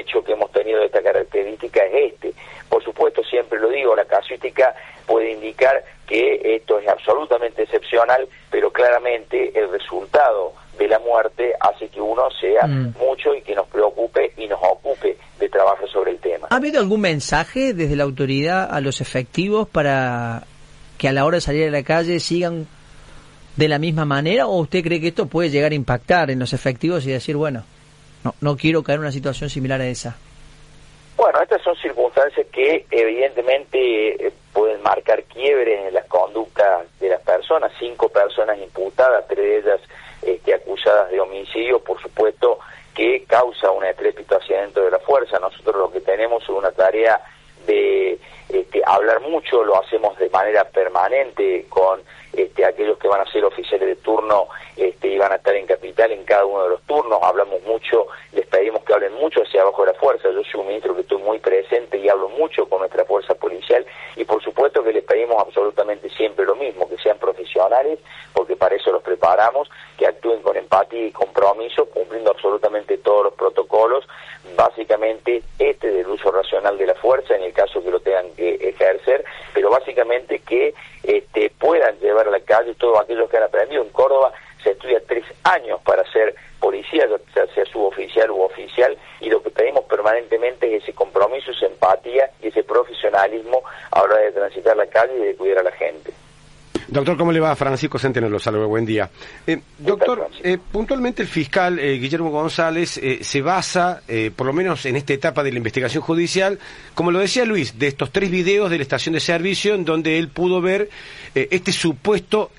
hecho que hemos tenido de esta característica es este. Por supuesto, siempre lo digo, la casuística puede indicar que esto es absolutamente excepcional, pero claramente el resultado de la muerte hace que uno sea mucho y que nos preocupe y nos ocupe de trabajar sobre el tema. ¿Ha habido algún mensaje desde la autoridad a los efectivos para que a la hora de salir a la calle sigan de la misma manera, o usted cree que esto puede llegar a impactar en los efectivos y decir, bueno, no quiero caer en una situación similar a esa? Bueno, estas son circunstancias que evidentemente pueden marcar quiebres en las conductas de las personas. 5 personas imputadas, 3 de ellas acusadas de homicidio, por supuesto que causa un estrépito hacia dentro de la fuerza. Nosotros lo que tenemos es una tarea de hablar mucho, lo hacemos de manera permanente con aquellos que van a ser oficiales de turno y van a estar en Capital en cada uno de los turnos. Hablamos mucho, les pedimos que hablen mucho hacia abajo de la fuerza. Yo soy un ministro que estoy muy presente y hablo mucho con nuestra fuerza policial, y por supuesto que les pedimos absolutamente siempre lo mismo, que sean profesionales, porque para eso los preparamos, que actúen con empatía y compromiso, cumpliendo absolutamente todos los protocolos, básicamente del uso racional de la fuerza en el caso que lo tengan que ejercer, pero básicamente que puedan llevar a la calle todo aquello que han aprendido. En Córdoba se estudia 3 años para ser policía, ya sea suboficial u oficial, y lo que pedimos permanentemente es ese compromiso, esa empatía y ese profesionalismo a la hora de transitar la calle y de cuidar a la gente. Doctor, ¿cómo le va? Francisco Centeno lo saluda, buen día. Doctor, puntualmente el fiscal Guillermo González se basa, por lo menos en esta etapa de la investigación judicial, como lo decía Luis, de estos 3 videos de la estación de servicio en donde él pudo ver este supuesto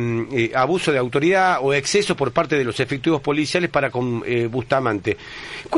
abuso de autoridad o exceso por parte de los efectivos policiales para con Bustamante.